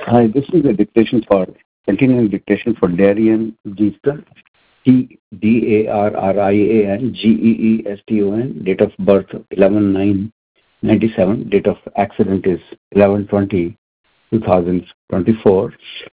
Hi, this is a dictation for continuing dictation for Darian Geeston, Darrian Geeston, date of birth 11/9/97, date of accident is 11/20/2024.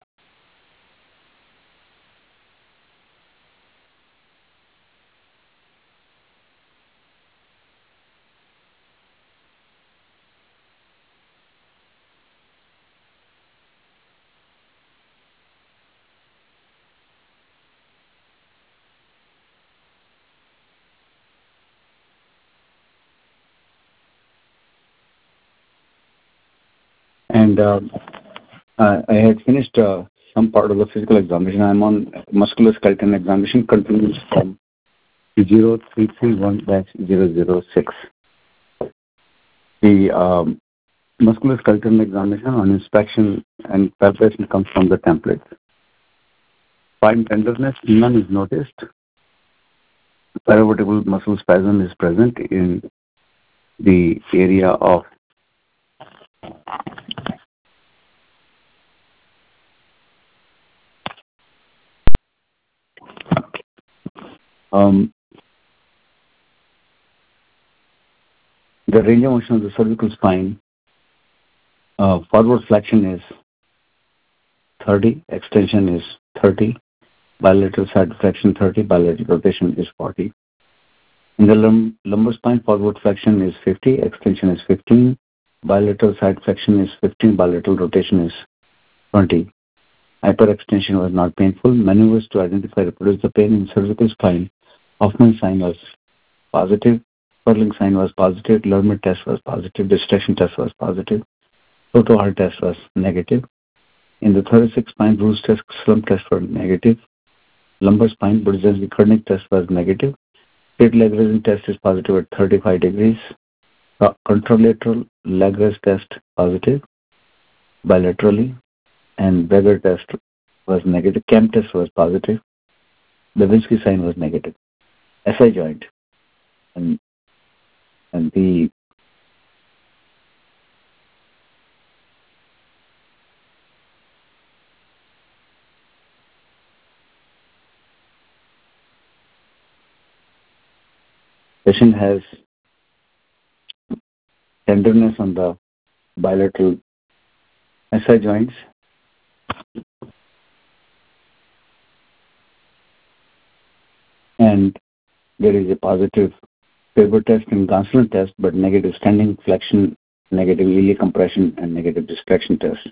And I had finished some part of the physical examination. I'm on musculoskeletal examination, continues from 0331-006. The musculoskeletal examination on inspection and palpation comes from the template. Fine tenderness, none is noticed. Paravertebral muscle spasm is present in the area of the range of motion of the cervical spine. Forward flexion is 30, extension is 30, bilateral side flexion 30, bilateral rotation is 40. In the lumbar spine, forward flexion is 50, extension is 15, bilateral side flexion is 15, bilateral rotation is 20. Hyperextension was not painful. Maneuvers to identify and reproduce the pain in cervical spine. Hoffman sign was positive. Sperling sign was positive. Lerner test was positive. Distraction test was positive. Toto Hall test was negative. In the thoracic spine, Bruce test, slump test were negative. Lumbar spine, Brzezinski-Kernig test was negative. Straight leg raising test is positive at 35 degrees. Contralateral leg raise test positive bilaterally, and Beger test was negative. Cam test was positive. Levinsky sign was negative. SI joint and the patient has tenderness on the bilateral SI joints. And there is a positive Faber test and Gonsalves test, but negative standing flexion, negative iliac compression, and negative distraction test.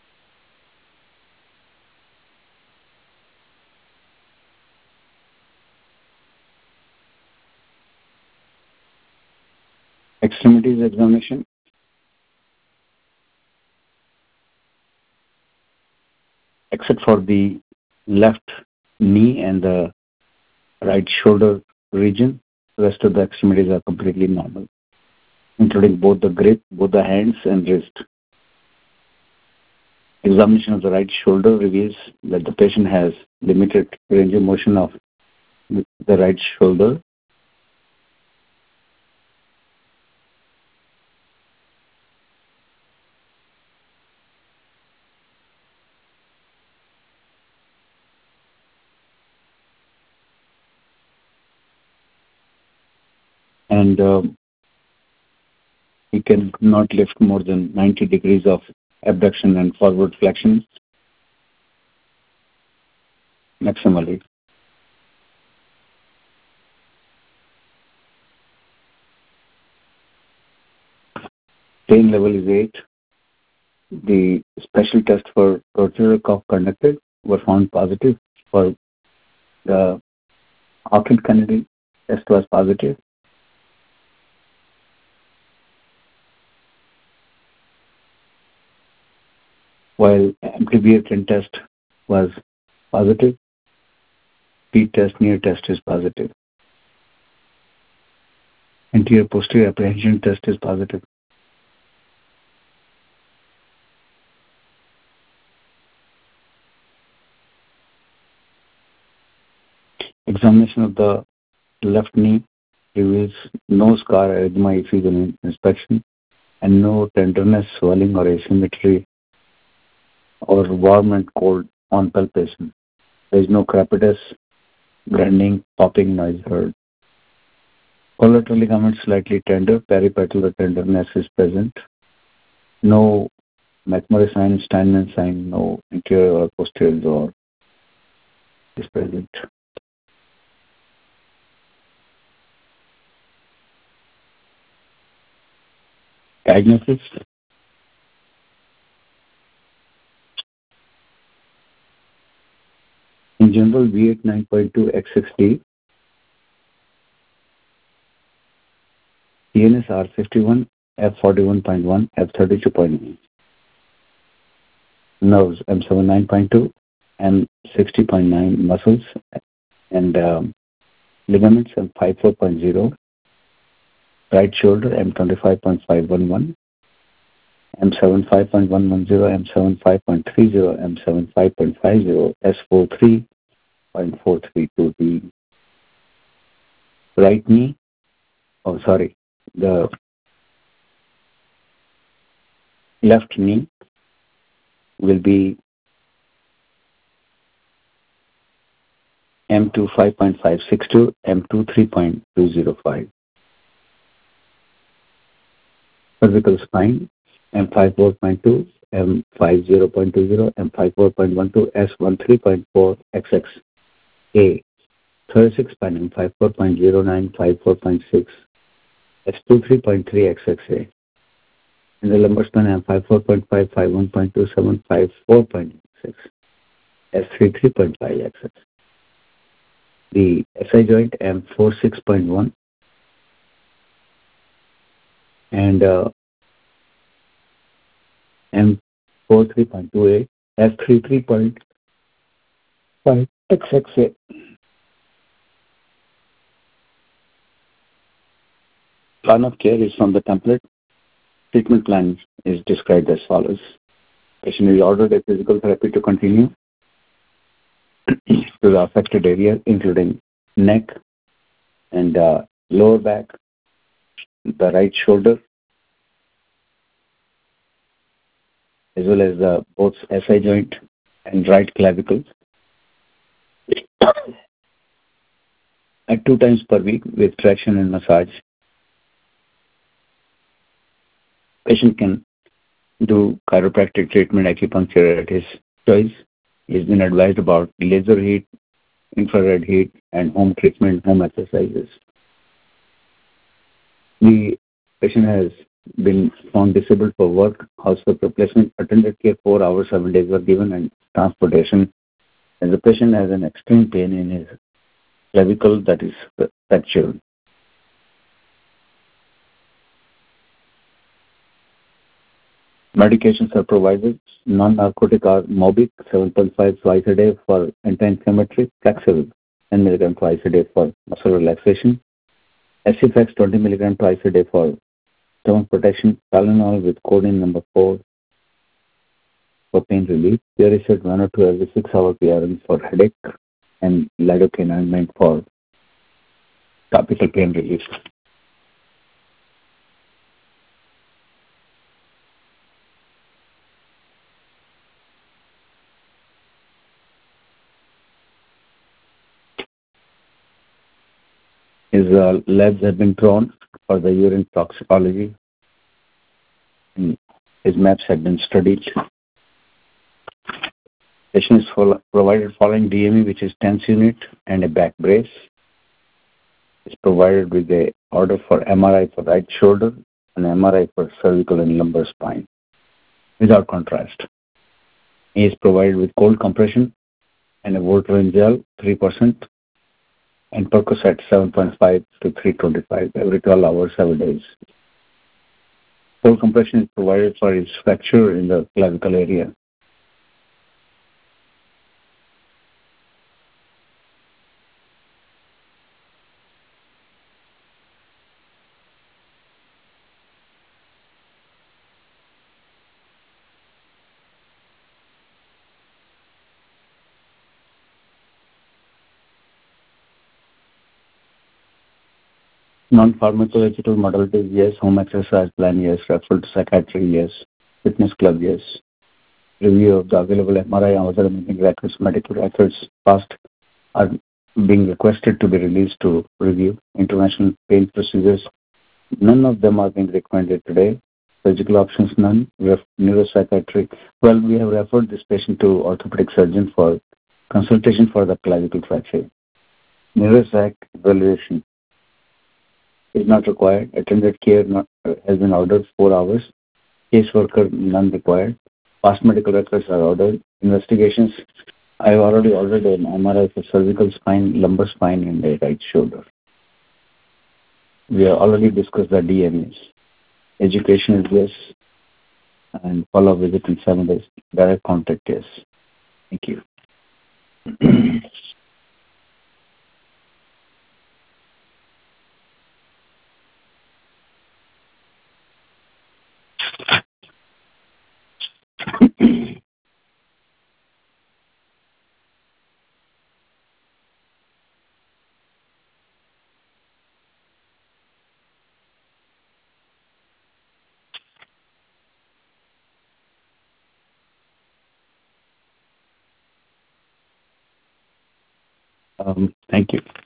Extremities examination. Except for the left knee and the right shoulder region, the rest of the extremities are completely normal, including both the grip, both the hands and wrist. Examination of the right shoulder reveals that the patient has limited range of motion of the right shoulder. And he can not lift more than 90 degrees of abduction and forward flexion maximally. Pain level is 8. The special test for rotator cuff conducted were found positive. For the Hawkins-Kennedy test was positive. While MTBF test was positive, P test, near test is positive. Anterior posterior apprehension test is positive. Examination of the left knee reveals no scar erythema if inspection and no tenderness, swelling or asymmetry or warm and cold on palpation. There is no crepitus, grinding, popping noise heard. Collateral ligament slightly tender, peripatellar tenderness is present. No McMurray sign, Steinman sign, no anterior or posterior jaw is present. Diagnosis. In general, V8 9.2 X6D, CNS R51, F41.1, F32.9. Nerves M7 9.2, M60.9 muscles and ligaments M5 4.0, right shoulder M25.511, M7 5.110, M7 5.30, M7 5.50, S4 3.432. Right knee, the left knee will be M2 5.562, M2 3.205. Cervical spine M5 4.2, M5 0.20, M5 4.12, S1 3.4 XXA. Thoracic spine M5 4.09, 5 4.6, S2 3.3 XXA. In the lumbar spine M5 4.5, 5 1.2, 7 5 4.6, S3 3.5 XX. The SI joint M4 6.1 and M4 3.28, S3 3.5 XXA. Plan of care is from the template. Treatment plan is described as follows. Patient is ordered a physical therapy to continue to the affected area, including neck and lower back, the right shoulder, as well as both SI joint and right clavicle, at 2 times per week with traction and massage. Patient can do chiropractic treatment, acupuncture at his choice. He's been advised about laser heat, infrared heat, and home treatment, home exercises. The patient has been found disabled for work, housework replacement, attended care 4 hours, 7 days were given, and transportation. And the patient has an extreme pain in his clavicle that is fractured. Medications are provided. Non-narcotic are Mobic 7.5 twice a day for anti-inflammatory, Flexible 10 mg twice a day for muscle relaxation, Acifex 20 mg twice a day for stomach protection, Tylenol with codeine number 4 for pain relief, Puricet 1 or 2 every 6 hour PRN for headache, and lidocaine for topical pain relief. His labs have been drawn for the urine toxicology. And his maps have been studied. Patient is provided following DME, which is TENS unit and a back brace. Is provided with a order for MRI for right shoulder and MRI for cervical and lumbar spine without contrast. He is provided with cold compression and a Voltaren gel 3% and Percocet 7.5 to 325 every 12 hours, 7 days. Cold compression is provided for his fracture in the clavicle area. Non-pharmacological modalities, yes. Home exercise plan, yes. Referral to psychiatry, yes. Fitness club, yes. review of the available MRI and other imaging records, medical records past are being requested to be released to review. International pain procedures, none of them are being recommended today. Surgical options, none. Neuropsychiatry, well, we have referred this patient to orthopedic surgeon for consultation for the clavicle fracture. Neuropsych evaluation is not required. Attended care has been ordered 4 hours. Caseworker, none required. Past medical records are ordered. Investigations, I have already ordered an MRI for cervical spine, lumbar spine, and the right shoulder. We have already discussed the DMAs. Education is yes, and follow-up visit in 7 days. Direct contact, yes. Thank you. Thank you.